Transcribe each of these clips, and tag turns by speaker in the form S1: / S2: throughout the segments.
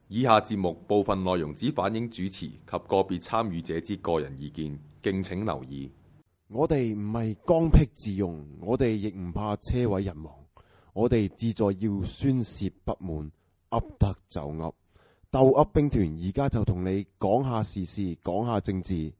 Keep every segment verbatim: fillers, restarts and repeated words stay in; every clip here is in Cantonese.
S1: 以下節目部分內容只反映主持及個別參與者之個人意見，敬請留意。
S2: 我哋唔係剛愎自用，我哋亦唔怕車毀人亡，我哋志在要宣泄不滿，噏得就噏。鬥噏兵團而家就同你講下時事，講下政治。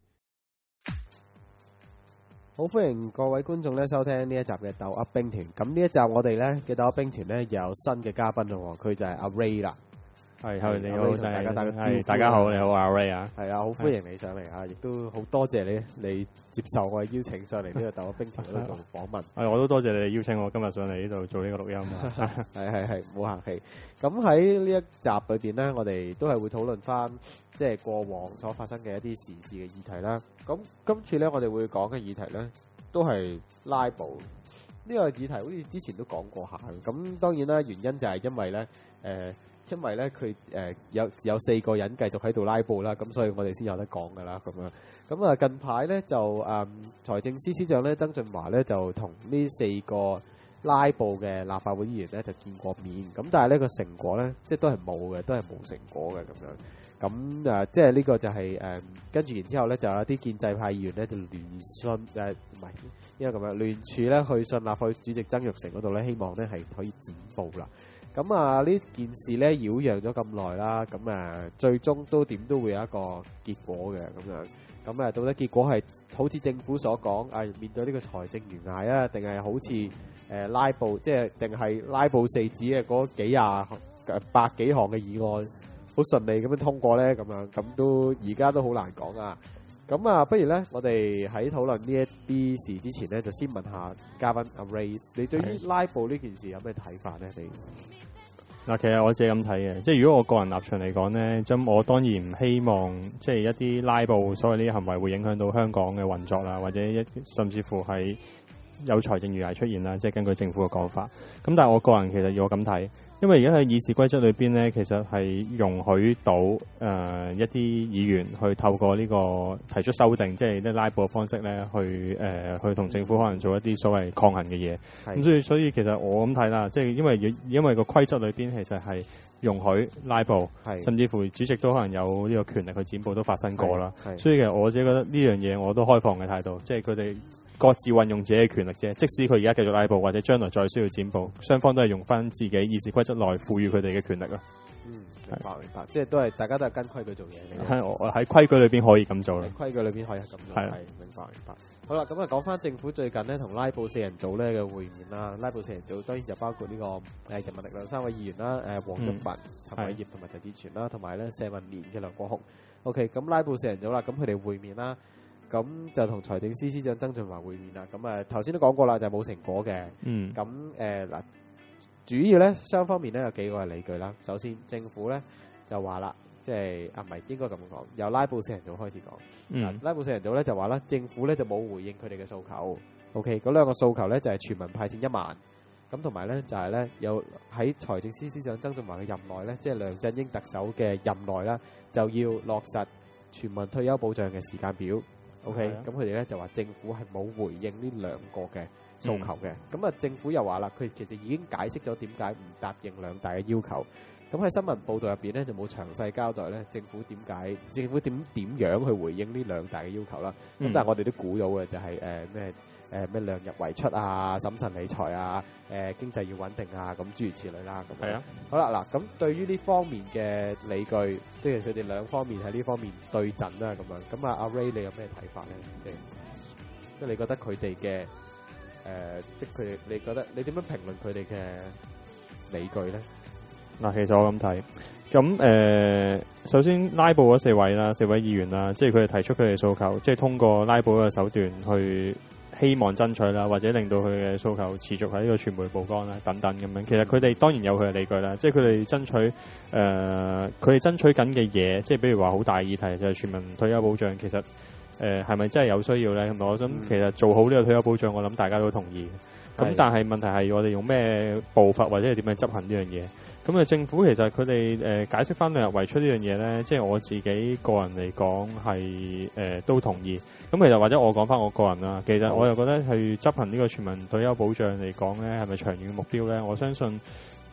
S3: 好，歡迎各位觀眾咧收聽呢一集嘅鬥噏兵團。咁呢一集我哋咧嘅鬥噏兵團咧又有新嘅嘉賓咯，佢就係阿 Ray 啦。
S4: 係，係你好，
S3: 大家打個招呼。
S4: 大家好，你好阿 Ray 啊。
S3: 係啊，好歡迎你上嚟啊，亦都好多謝你，你接受我嘅邀請上嚟呢個鬥噏兵團嗰度做訪問。
S4: 係，我都多謝你哋邀請我今日上嚟呢度做呢個錄音。
S3: 係係係，冇客氣。咁喺呢一集裏邊咧，我哋都係會討論翻即係過往所發生嘅一啲時事嘅議題啦。咁今次咧，我哋會講嘅議題咧，都係拉布。呢個議題好似之前都講過下。咁當然啦，原因就係因為咧，誒、呃。因為咧佢誒有有四個人繼續喺度拉布啦，咁所以我哋先有得講噶啦咁樣。咁啊近排咧就誒、嗯、財政司司長咧曾俊華咧就同呢四個拉布嘅立法會議員咧就見過面，咁但係呢個成果咧即係都係冇嘅，都係冇成果嘅咁樣。咁誒、呃、即係呢個就係、是、誒、呃、跟住然之後咧就有啲建制派議員咧就聯信誒唔係因為咁樣聯署咧去信立法會主席曾鈺成嗰度咧，希望咧係可以剪布啦。咁啊，呢件事咧擾攘咗咁耐啦，咁啊，最終都點都會有一個結果嘅咁樣。咁啊，到底結果係好似政府所講，啊面對呢個財政懸崖啊，定係好似誒、呃、拉布，即係定係拉布四子嘅嗰幾廿百幾項嘅議案，好順利咁樣通過咧？咁樣咁都而家都好難講啊。咁啊，不如咧，我哋喺討論呢一啲事之前咧，就先問下嘉賓阿 Ray，你對於拉布呢件事有咩睇法咧？你？
S4: 嗱，其實我自己咁睇嘅，即係如果我個人立場嚟講咧，咁我當然唔希望即係一啲拉布所謂呢啲行為會影響到香港嘅運作啦，或者一甚至乎係有財政懸崖出現啦，即係根據政府嘅講法。咁但係我個人其實要我咁睇，因為而家喺議事規則裏邊咧，其實係容許到誒、呃、一啲議員去透過呢個提出修訂，即係啲拉布嘅方式咧，去誒、呃、去同政府可能做一啲所謂抗衡嘅嘢。咁所以所以其實我咁睇啦，即係因為因為個規則裏邊其實係容許拉布，甚至乎主席都可能有呢個權力去剪布都發生過啦。所以其實我自己覺得呢樣嘢我都開放嘅態度，即係佢哋各自運用自己嘅權力啫，即使佢而家繼續拉布，或者將來再需要剪布，雙方都係用翻自己議事規則內賦予佢哋嘅權力啦。
S3: 嗯，明白明白，即係都係大家都係跟規矩做嘢。
S4: 係我喺規矩裏邊可以咁做啦。
S3: 規矩裏邊可以咁做，係明白明白。好啦，咁啊講翻政府最近咧同拉布四人組咧嘅會面啦。拉布四人組當然就包括呢個誒人民力量三位議員啦，誒黃毓民、陳偉業同埋陳志全啦，同埋咧社民連嘅梁國雄。OK， 咁拉布四人組啦，咁佢哋會面啦。咁就同財政司司長曾俊華會面啦。咁啊頭先都講過啦，就冇成果嘅。嗯。咁誒嗱，主要咧雙方面咧有幾個係理據啦。首先政府咧就話啦，即係啊唔係應該咁講，由拉布四人組開始講。嗯。拉布四人組咧就話啦，政府咧就冇回應佢哋嘅訴求。OK， 嗰兩個訴求咧就係全民派錢一萬。咁同埋咧就係咧有喺財政司司長曾俊華嘅任內咧，即係梁振英特首嘅任內啦，就要落實全民退休保障嘅時間表。OK，咁佢哋咧就話政府係冇回應呢兩個嘅訴求嘅。咁啊、嗯，政府又話啦，佢其實已經解釋咗點解唔答應兩大嘅要求。咁喺新聞報導入邊咧就冇詳細交代咧，政府點解政府點點樣去回應呢兩大嘅要求啦。咁、嗯、但係我哋都估到嘅就係誒咩誒咩量入為出啊、審慎理財啊、誒、呃、經濟要穩定啊，咁諸如此類啦。咁係啊。好啦，嗱，咁對於呢方面嘅理據，即係佢哋兩方面喺呢方面對陣啦，咁樣。咁啊，阿 Ray 你有咩睇法咧？即係即係你覺得佢哋嘅誒，即係佢哋，你覺得你點樣評論佢哋嘅理據咧？
S4: 嗱，其實我咁睇，咁誒、呃，首先拉布嗰四位啦，四位議員啦，即係佢哋提出佢哋訴求，即係通過拉布嘅手段去希望爭取啦，或者令到佢嘅訴求持續喺呢個傳媒曝光啦，等等咁樣。其實佢哋當然有佢嘅理據啦，即係佢哋爭取誒，佢、呃、哋爭取緊嘅嘢，即係比如話好大議題就係、是、全民退休保障，其實誒係咪真係有需要咧？咁我諗其實做好呢個退休保障，我諗大家都同意。咁但係問題係我哋用咩步伐或者係點樣執行呢樣嘢？咁啊，政府其實佢哋誒解釋翻量入為出呢樣嘢咧，即係我自己個人嚟講係誒都同意。咁其實或者我講翻我個人啦，其實我又覺得去執行呢個全民退休保障嚟講咧，係咪長遠嘅目標咧？我相信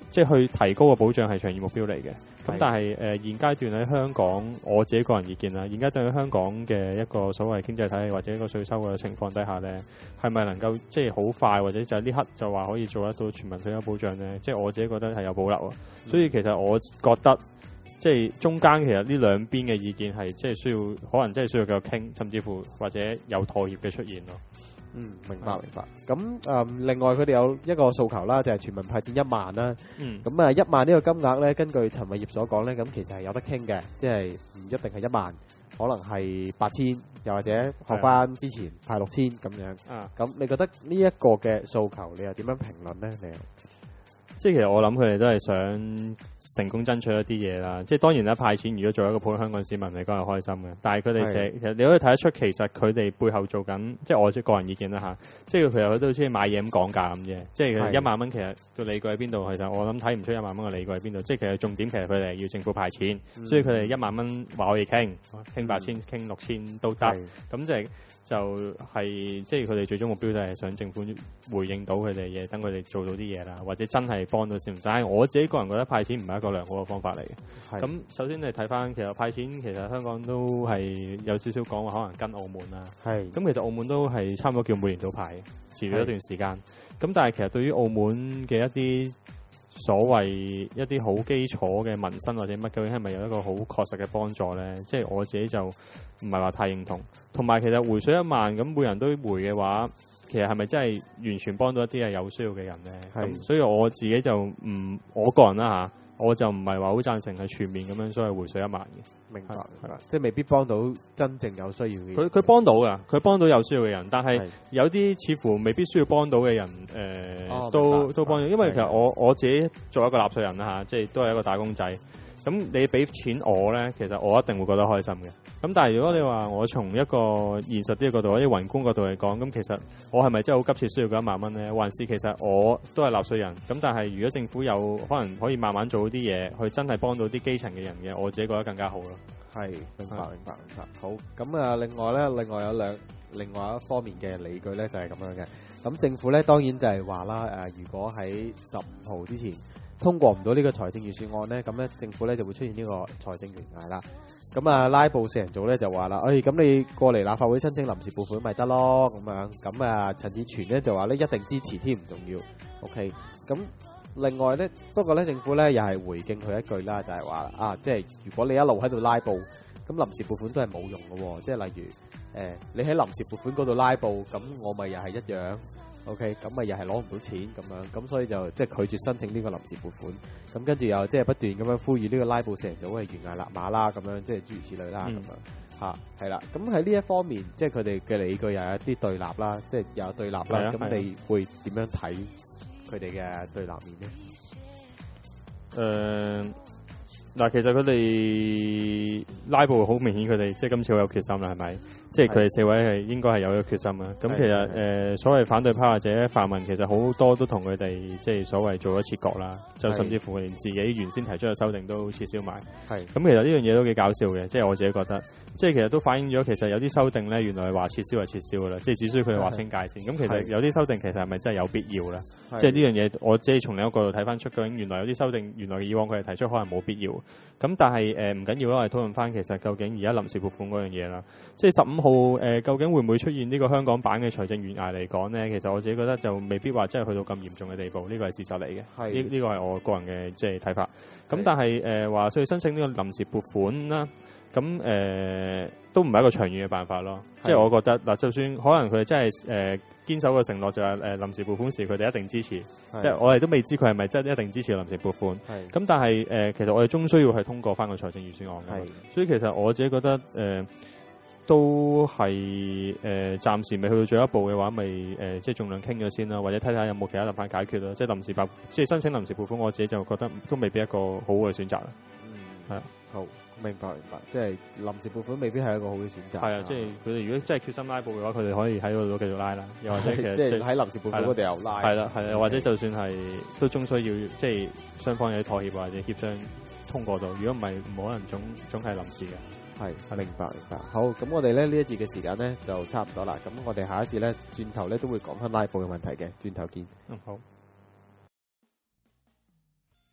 S4: 即係去提高個保障係長遠目標嚟嘅。咁但係誒、呃、現階段喺香港，我自己個人意見啦，現階段喺香港嘅一個所謂經濟體系或者一個稅收嘅情況底下咧，係咪能夠即係好快或者就係呢刻就話可以做得到全民退休保障咧？即係我自己覺得係有保留啊。嗯、所以其實我覺得即係中間其實呢兩邊嘅意見係即係需要，可能真係需要繼續傾，甚至乎或者有妥協嘅出現咯。
S3: 嗯，明白明白。咁誒、嗯，另外佢哋有一個訴求啦，就係、是、全民派錢一萬啦。嗯。咁啊，一萬呢個金額咧，根據陳偉業所講咧，咁其實係有得傾嘅，即係唔一定係一萬，可能係八千，又或者學翻之前派六千咁樣。啊。咁你覺得呢一個嘅訴求，你又點樣評論咧？你？
S4: 即係其實我諗佢哋都係想成功爭取一啲嘢啦。即係當然啦，派錢如果作為一個普通香港市民嚟講係開心嘅，但係佢哋就係、其實你可以睇得出，其實佢哋背後做緊，即係我即係個人意見啦嚇。即係佢哋都好似買嘢咁講價咁啫。即係佢一萬蚊其實個理據喺邊度？其實我諗睇唔出一萬蚊嘅理據喺邊度。即係其實重點其實佢哋要政府派錢，嗯、所以佢哋一萬蚊話可以傾，傾八千、傾六千都得。咁就係就係即係佢哋最終目標就係想政府回應到佢哋嘢，等佢哋做到啲嘢啦，或者真係幫到先。但係我自己個人覺得派錢唔係一個良好嘅方法嚟嘅。咁首先你睇翻，其實派錢其實香港都係有少少講話可能跟澳門啦。係。咁其實澳門都係差唔多叫每年都派，持續一段時間。咁但係其實對於澳門嘅一啲所謂一啲好基礎嘅民生或者乜，究竟係咪有一個好確實嘅幫助咧？即係我自己就唔係話太認同。同埋其實回水一萬，咁每人都回嘅話，其實係咪真係完全幫到一啲係有需要嘅人咧？咁所以我自己就唔，我個人啦嚇，我就唔係話好贊成係全面咁樣所謂回水一萬嘅。
S3: 明白，明白，即係未必幫到真正有需要嘅人。
S4: 佢佢幫到㗎，佢幫到有需要嘅人，但係有啲似乎未必需要幫到嘅人，誒、呃哦、都都幫到。因為其實我我自己作為一個納稅人啦嚇，即係都係一個打工仔。咁你俾錢我咧，其實我一定會覺得開心嘅。咁但係如果你話我從一個現實啲嘅角度或者宏觀角度嚟講，咁其實我係咪真係好急切需要嗰一萬蚊咧？還是其實我都係納稅人？咁但係如果政府有可能可以慢慢做啲嘢，去真係幫到啲基層嘅人嘅，我自己覺得更加好咯。係，
S3: 明白，明白，明白。好，咁啊，另外咧，另外有兩另外一方面嘅理據咧，就係咁樣嘅。咁政府咧當然就係話啦，誒，如果喺十五號之前通過唔到呢個財政預算案咧，咁咧政府咧就會出現呢個財政懸崖啦。咁啊，拉布四人組咧就話啦，誒、哎，咁你過嚟立法會申請臨時撥款咪得咯，咁樣。咁啊，陳志全咧就話咧一定支持添，唔重要。OK。咁另外咧，不過咧政府咧又係回敬佢一句啦，就係、是、話啊，即係如果你一路喺度拉布，咁臨時撥款都係冇用嘅喎。即係例如誒、呃，你喺臨時撥款嗰度拉布，咁我咪又係一樣。OK，咁咪又係攞唔到錢咁樣，咁所以就即係拒絕申請呢個臨時撥款，咁跟住又即係不斷咁樣呼籲呢個拉布四人組係懸崖勒馬啦，咁樣即係諸如此類啦，咁、嗯、樣嚇係啦。咁喺呢一方面，即係佢哋嘅理據又有一啲對立啦，即係有對立啦。咁你會點樣睇佢哋嘅對立面咧？誒、呃。
S4: 嗱，其實佢哋拉布好明顯，佢哋即係今次好有決心啦，係咪？即係佢哋四位係應該係有一個決心啊。咁其實誒、呃，所謂反對派或者泛民，其實好多都同佢哋即係所謂做咗切割啦，就甚至乎連自己原先提出嘅修訂都撤銷埋。係。咁其實呢樣嘢都幾搞笑嘅，即係我自己覺得，即係其實都反映咗其實有啲修訂咧，原來話撤銷係撤銷噶啦，即係只需要佢哋劃清界線。咁其實有啲修訂其實係咪真係有必要咧？即係呢樣嘢，我即係從另一個角度睇翻出，究竟原來有啲修訂，原來以往佢哋提出可能冇必要。咁但係誒唔緊要啦，我哋討論翻其實究竟而家臨時撥款嗰樣嘢啦，即係十五號誒究竟會唔會出現呢個香港版嘅財政懸崖嚟講咧？其實我自己覺得就未必話真係去到咁嚴重嘅地步，呢個係事實嚟嘅。係呢呢個係我個人嘅即係睇法。咁但係誒話需要申請呢個臨時撥款啦，咁誒、呃、都唔係一個長遠嘅辦法咯。即係我覺得嗱，就算可能佢哋真係誒。呃堅守個承諾就係誒臨時撥款時，佢哋一定支持。即係我哋都未知佢係咪真係一定支持臨時撥款。咁但係誒、呃，其實我哋終需要係通過翻個財政預算案嘅。所以其實我自己覺得誒、呃，都係誒、呃、暫時未去到最後一步嘅話，咪誒、呃、即係盡量傾咗先啦，或者睇下有冇其他辦法解決啦。即係臨時撥，即係申請臨時撥款，我自己就覺得都未必一個好嘅選擇啦。嗯，係
S3: 好。明白明白，即係臨時撥款未必係一個好嘅選擇。係
S4: 啊，即係佢哋如果真係決心拉布嘅話，佢哋可以喺嗰度繼續拉啦。又或者其實即係喺
S3: 臨時撥款嗰度又拉。
S4: 係啦係啦，或者就算係都終需要即係雙方有啲妥協或者協商通過到。如果唔係，冇可能總總係臨時嘅。
S3: 係，明白明白。好，咁我哋咧呢一節嘅時間咧就差唔多啦。咁我哋下一節咧轉頭咧都會講翻拉布嘅問題嘅。轉頭見。嗯，好。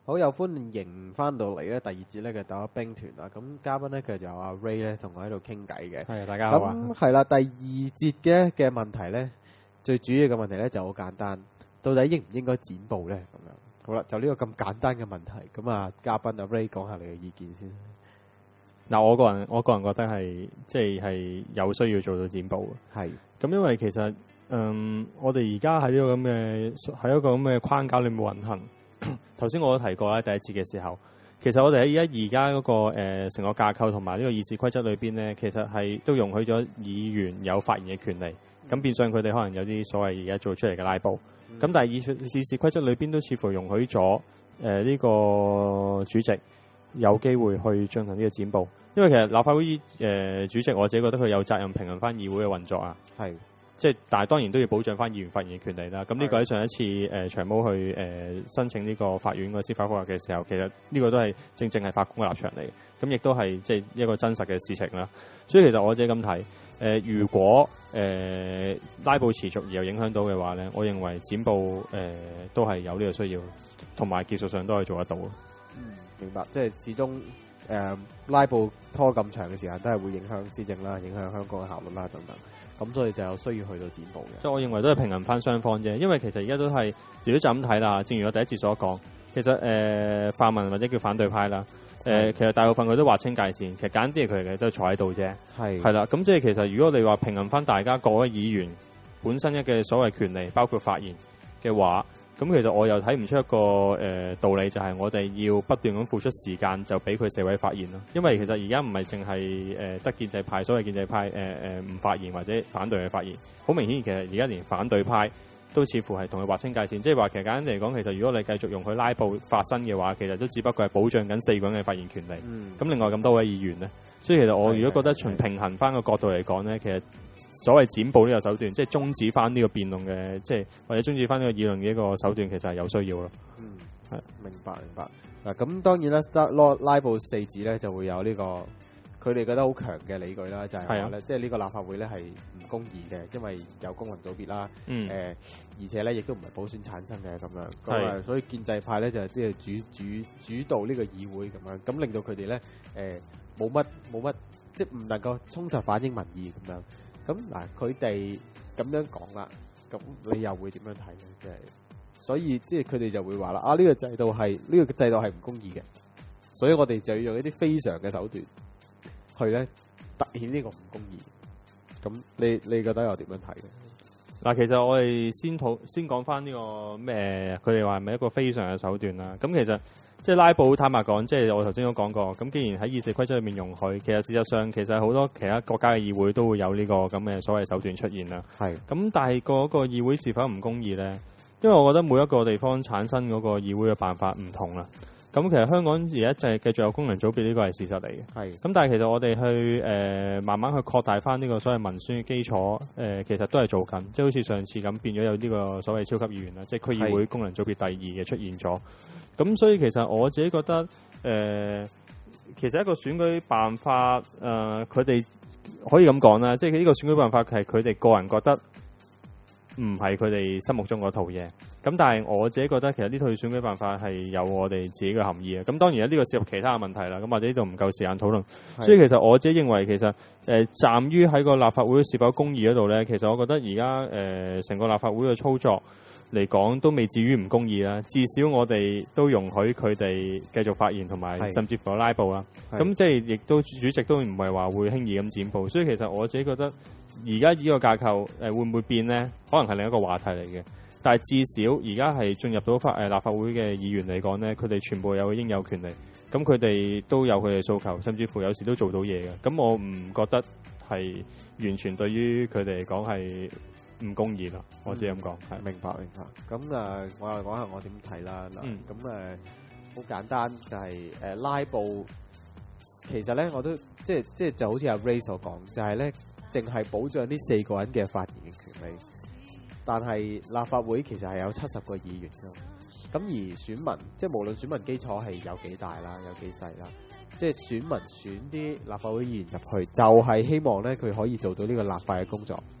S3: 好，又歡迎翻到嚟咧第二節咧嘅鬥噏兵團啦。咁嘉賓咧佢就有阿 Ray 咧同我喺度傾偈嘅。
S4: 係大家好啊。
S3: 咁係啦，第二節嘅嘅問題咧，最主要嘅問題咧就好簡單，到底應唔應該剪報咧？咁樣好啦，就呢個咁簡單嘅問題，咁啊嘉賓阿 Ray 講下你嘅意見先。
S4: 嗱，我個人我個人覺得係即係係有需要做到剪報嘅。
S3: 係
S4: 咁，因為其實嗯，我哋而家喺呢個咁嘅喺一個咁嘅框架裏面運行。頭先我都提過啦，第一節嘅時候，其實我哋喺而家而家嗰個誒成個架構同埋呢個議事規則裏邊咧，其實係都容許咗議員有發言嘅權利。咁、嗯、變相佢哋可能有啲所謂而家做出嚟嘅拉布。咁、嗯、但係議議事規則裏邊都似乎容許咗誒呢個主席有機會去進行呢個剪報。因為其實立法會誒、呃、主席，我自己覺得佢有責任平衡翻議會嘅運作啊。係。即係，但係當然都要保障翻議員發言嘅權利啦。咁呢個喺上一次誒、呃、長毛去誒、呃、申請呢個法院個司法覆核嘅時候，其實呢個都係正正係法官嘅立場嚟。咁亦都係即係一個真實嘅事情啦。所以其實我自己咁睇，誒、呃、如果誒、呃、拉布持續而又影響到嘅話咧，我認為剪報誒、呃、都係有呢個需要，同埋技術上都係做得到。
S3: 嗯，明白。即係始終誒、呃、拉布拖咁長嘅時間，都係會影響施政啦，影響香港嘅效率啦等等。咁所以就有需要去到剪報嘅，
S4: 所以我認為都係平衡翻雙方啫。因為其實而家都係如果就咁睇啦，正如我第一節所講，其實誒、呃、泛民或者叫反對派啦，誒、呃、其實大部分佢都劃清界線，其實簡單啲佢哋都係坐喺度啫。係係啦，咁即係其實如果你話平衡翻大家各位議員本身一嘅所謂權利，包括發言嘅話，咁其實我又睇唔出一個誒、呃、道理，就係我哋要不斷咁付出時間，就俾佢四位發言咯。因為其實而家唔係淨係誒得建制派，所謂建制派誒誒唔發言或者反對嘅發言，好明顯其實而家連反對派都似乎係同佢劃清界線。即係話其實簡單嚟講，其實如果你繼續用佢拉布發生嘅話，其實都只不過係保障緊四個人嘅發言權利。咁、嗯、另外咁多位議員呢，所以其實我如果覺得從平衡翻個角度嚟講呢，其實所謂剪報呢個手段，即係終止翻呢個辯論嘅，即係或者終止翻呢個議論嘅一個手段，其實係有需要咯。
S3: 嗯，係明白明白。嗱，咁當然啦，拉拉布四字咧就會有呢、這個佢哋覺得好強嘅理據啦，就係話咧，即係呢個立法會咧係唔公義嘅，因為有功能組別啦，誒、嗯呃，而且咧亦都唔係普選產生嘅咁樣，咁啊，所以建制派咧就係即係主主主導呢個議會咁樣，咁令到佢哋咧誒冇乜冇乜，即係唔能夠充實反映民意咁樣。咁嗱，佢哋咁樣講啦，咁你又會點樣睇咧？即係，所以即係佢哋就會話啦，啊呢個制度係呢個制度係唔公義嘅，所以我哋就要用一啲非常嘅手段去咧凸顯呢個唔公義。咁你你覺得又點樣睇咧？
S4: 嗱，其實我哋先討先講翻呢個咩？佢哋話係咪一個非常嘅手段啦？咁其實。即係拉布，坦白講，即係我頭先都講過。咁既然喺議事規則裏面容許，其實事實上其實好多其他國家嘅議會都會有呢個咁嘅所謂手段出現啦。係。咁但係個個議會是否唔公義咧？因為我覺得每一個地方產生嗰個議會嘅辦法唔同啦。咁其實香港而家就係繼續有功能組別，呢個係事實嚟嘅。係。咁但係其實我哋去誒、呃、慢慢去擴大翻呢個所謂民選嘅基礎，誒、呃、其實都係做緊。即係好似上次咁變咗有呢個所謂超級議員啦，即係區議會功能組別第二嘅出現咗。咁所以其實我自己覺得，誒、呃，其實一個選舉辦法，誒、呃，佢哋可以咁講啦，即係呢個選舉辦法係佢哋個人覺得唔係佢哋心目中嗰套嘢。咁但係我自己覺得，其實呢套選舉辦法係有我哋自己嘅含義嘅。咁當然呢個涉及其他嘅問題啦。咁或者呢度唔夠時間討論。所以其實我自己認為，其實誒、呃，站於喺個立法會是否公義嗰度咧，其實我覺得而家誒成個立法會嘅操作嚟講都未至於唔公義啦，至少我哋都容許佢哋繼續發言同埋甚至乎拉布啦。咁即係亦都主席都唔係話會輕易咁剪報，所以其實我自己覺得而家呢個架構誒、呃、會唔會變呢？可能係另一個話題嚟嘅。但係至少而家係進入到法誒立法會嘅議員嚟講呢，佢哋全部有應有權利，咁佢哋都有佢哋訴求，甚至乎有時都做到嘢嘅。咁我唔覺得係完全對於佢哋嚟講係唔公義咯，我只係咁講。係、
S3: 嗯、明白明白。咁誒、呃，我又講下我點睇啦。嗱、嗯，咁誒好簡單，就係、是、誒、呃、拉布。其實咧，我都即係即係就好似阿 Ray 所講，就係咧，淨係保障呢四個人嘅發言嘅權利。但係立法會其實係有七十個議員㗎，咁而選民即係無論選民基礎係有幾大啦，有幾細啦，即係選民選啲立法會議員入去，就係、是、希望咧佢可以做到呢個立法嘅工作。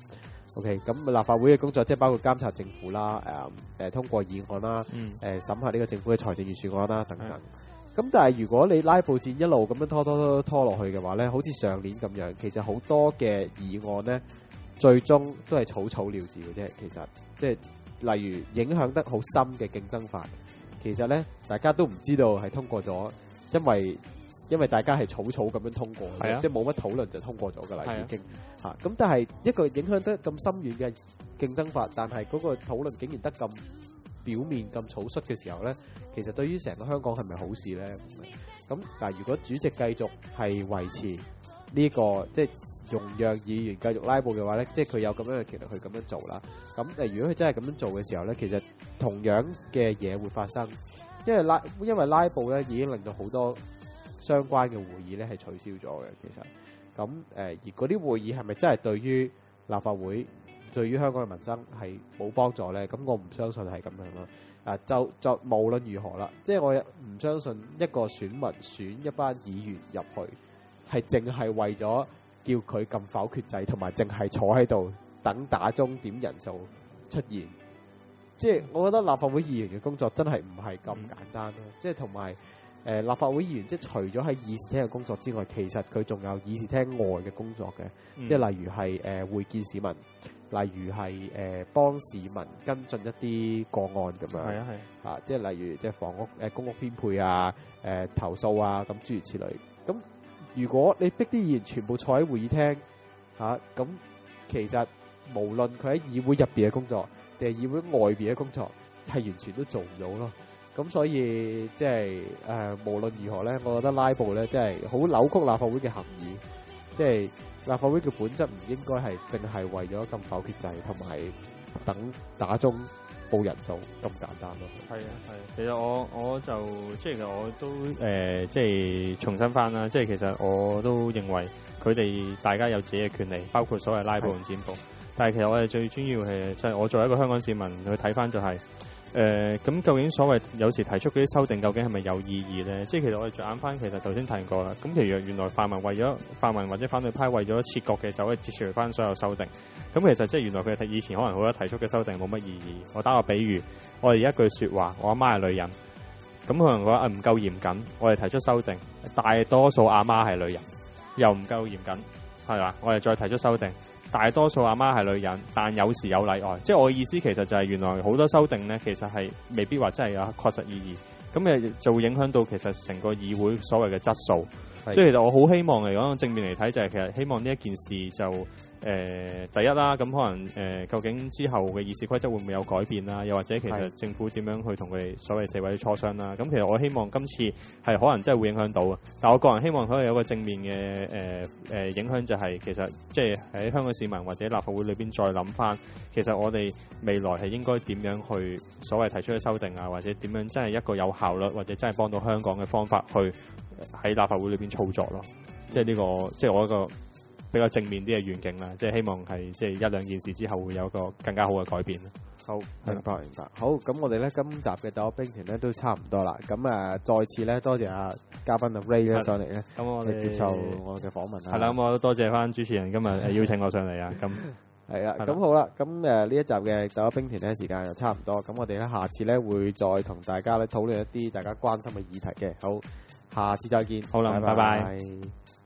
S3: OK， 咁立法會嘅工作即係包括監察政府啦，誒、誒通過議案啦，
S4: 嗯
S3: 誒審核呢個政府嘅財政預算案啦等等。咁但係如果你拉布戰一路咁樣拖拖拖拖落去嘅話咧，好似上年咁樣，其實好多嘅議案咧，最終都係草草了事嘅啫。其實即係例如影響得好深嘅競爭法，其實咧大家都唔知道係通過咗，因為因為大家係草草咁樣通過嘅，
S4: 啊、
S3: 即係冇乜討論就通過咗㗎啦，
S4: 啊、
S3: 已經嚇。咁、啊、但係一個影響得咁深遠嘅競爭法，但係嗰個討論竟然得咁表面咁草率嘅時候咧，其實對於成個香港係咪好事咧？咁但係如果主席繼續係維持呢、呢個即係容讓議員繼續拉布嘅話咧，即係佢有咁樣嘅權力去咁樣做啦。咁誒，如果佢真係咁樣做嘅時候咧，其實同樣嘅嘢會發生，因為拉因為拉布咧已經令到好多相關嘅會議咧係取消咗嘅。其實咁誒、呃，而嗰啲會議係咪真係對於立法會對於香港嘅民生係冇幫助咧？咁我唔相信係咁樣咯。啊，就就無論如何啦，即係我唔相信一個選民選一班議員入去係淨係為咗叫佢撳否決掣，同埋淨係坐喺度等打鐘點人數出現。即係我覺得立法會議員嘅工作真係唔係咁簡單咯。即係同埋誒立法會議員，即係除咗喺議事廳嘅工作之外，其實佢仲有議事廳外嘅工作嘅。嗯、即係例如係誒、呃、會見市民。例如係誒、呃、幫市民跟進一啲個案咁樣，係啊係啊，即係例如即係房屋誒、呃、公屋編配啊、誒、呃、投訴啊咁諸如此類。咁如果你逼啲議員全部坐喺會議廳嚇，咁、啊、其實無論佢喺議會入邊嘅工作定係議會外邊嘅工作，係完全都做唔到咯。咁所以即係誒無論如何咧，我覺得拉布咧即係好扭曲立法會嘅含義，即係。立法會嘅本質唔應該係淨係為咗咁否決制同埋等打鐘報人數咁簡單咯。
S4: 係啊係，其實我我就即係其實我都誒、呃、即係重申翻啦，即係其實我都認為佢哋大家有自己嘅權利，包括所謂拉布同佔布。但係其實我哋最主要係即係我作為一個香港市民去睇翻就係、是。誒咁、呃、究竟所謂有時提出嗰啲修訂究竟係咪有意義咧？即係其實我哋着眼翻，其實頭先提過啦。咁其實原來泛民為咗泛民或者反對派為咗切割嘅時候，可以截除翻所有修訂。咁其實即係原來佢哋以前可能好多提出嘅修訂冇乜意義。我打個比喻，我哋一句説話，我阿媽係女人，咁可能話唔夠嚴謹，我哋提出修訂，大多數阿媽係女人，又唔夠嚴謹，係嘛？我哋再提出修訂。大多數阿媽係女人，但有時有例外。即係我嘅意思，其實就係原來好多修訂咧，其實係未必話真係有確實意義。咁誒就會影響到其實成個議會所謂嘅質素。所以其實我好希望嚟講正面嚟睇，就係其實希望呢一件事就誒、呃、第一啦。咁可能誒、呃、究竟之後嘅議事規則會唔會有改變啦？又或者其實政府點樣去同佢哋所謂四位磋商啦？咁其實我希望今次係可能真係會影響到啊。但我個人希望可以有個正面嘅誒誒影響，就係其實即係喺香港市民或者立法會裏邊再諗翻，其實我哋未來係應該點樣去所謂提出嘅修訂啊，或者點樣真係一個有效率或者真係幫到香港嘅方法去喺立法會裏邊操作咯，即係呢個即係我一個比較正面啲嘅願景啦，即係希望係即係一兩件事之後會有一個更加好嘅改變。
S3: 好，明白明白。好，咁我哋咧今集嘅鬥噏兵團咧都差唔多啦。咁誒、呃，再次咧多謝阿嘉賓阿 Ray 咧上嚟咧，咁我哋接受我嘅訪問啦。係啦，咁我都多謝翻主持人今日誒邀請我上嚟啊。咁係啦，咁好啦，咁誒呢一集嘅鬥噏兵團咧時間又差唔多，咁我哋咧下次咧會再同大家咧討論一啲大家關心嘅議題嘅。好。下次再見，
S4: 好啦，拜拜。
S3: 拜拜。